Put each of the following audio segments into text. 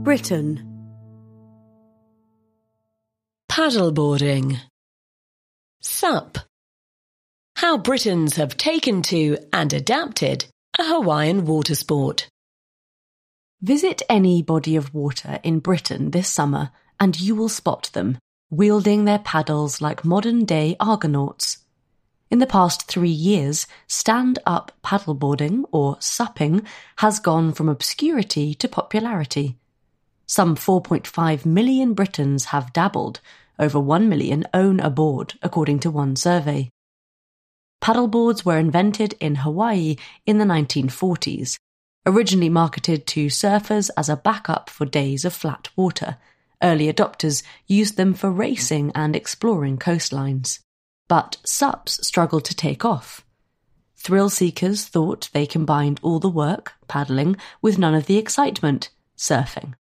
Britain. Paddleboarding. SUP. How Britons have taken to and adapted a Hawaiian water sport. Visit any body of water in Britain this summer and you will spot them, wielding their paddles like modern-day Argonauts. In the past 3 years, stand-up paddleboarding, or supping, has gone from obscurity to popularity. Some 4.5 million Britons have dabbled. Over 1 million own a board, according to one survey. Paddleboards were invented in Hawaii in the 1940s, originally marketed to surfers as a backup for days of flat water. Early adopters used them for racing and exploring coastlines. But SUPs struggled to take off. Thrill seekers thought they combined all the work, paddling, with none of the excitement, surfing.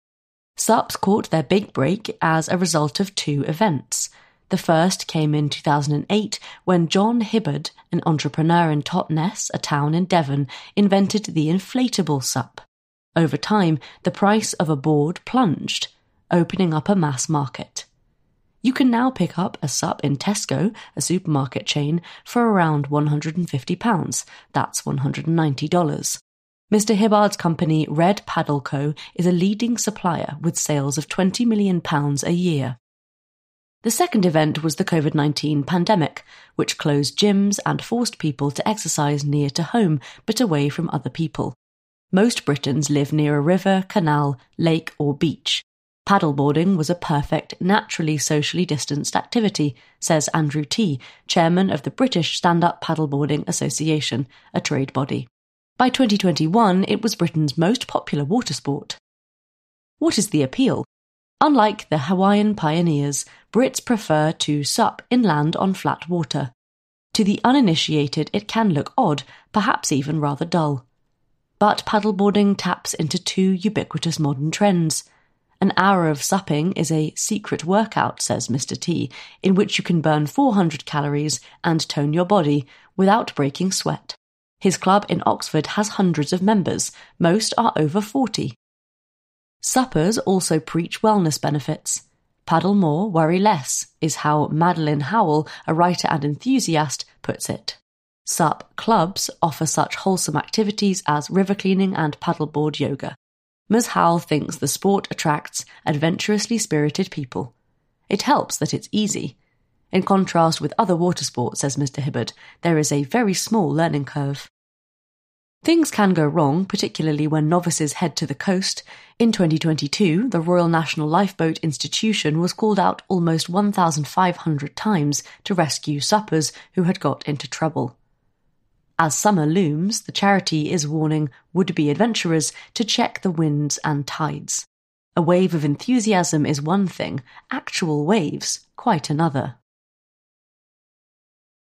SUPs caught their big break as a result of 2 events. The first came in 2008 when John Hibbard, an entrepreneur in Totnes, a town in Devon, invented the inflatable SUP. Over time, the price of a board plunged, opening up a mass market. You can now pick up a SUP in Tesco, a supermarket chain, for around £150. That's $190. Mr. Hibbard's company Red Paddle Co. is a leading supplier with sales of £20 million a year. The second event was the COVID-19 pandemic, which closed gyms and forced people to exercise near to home but away from other people. Most Britons live near a river, canal, lake or beach. Paddleboarding was a perfect, naturally socially distanced activity, says Andrew T., chairman of the British Stand-Up Paddleboarding Association, a trade body. By 2021, it was Britain's most popular water sport. What is the appeal? Unlike the Hawaiian pioneers, Brits prefer to sup inland on flat water. To the uninitiated, it can look odd, perhaps even rather dull. But paddleboarding taps into 2 ubiquitous modern trends. An hour of supping is a secret workout, says Mr. T, in which you can burn 400 calories and tone your body without breaking sweat. His club in Oxford has hundreds of members. Most are over 40. Suppers also preach wellness benefits. Paddle more, worry less, is how Madeline Howell, a writer and enthusiast, puts it. SUP clubs offer such wholesome activities as river cleaning and paddleboard yoga. Ms. Howell thinks the sport attracts adventurously spirited people. It helps that it's easy. In contrast with other water sports, says Mr. Hibbard, there is a very small learning curve. Things can go wrong, particularly when novices head to the coast. In 2022, the Royal National Lifeboat Institution was called out almost 1,500 times to rescue suppers who had got into trouble. As summer looms, the charity is warning would-be adventurers to check the winds and tides. A wave of enthusiasm is one thing, actual waves quite another.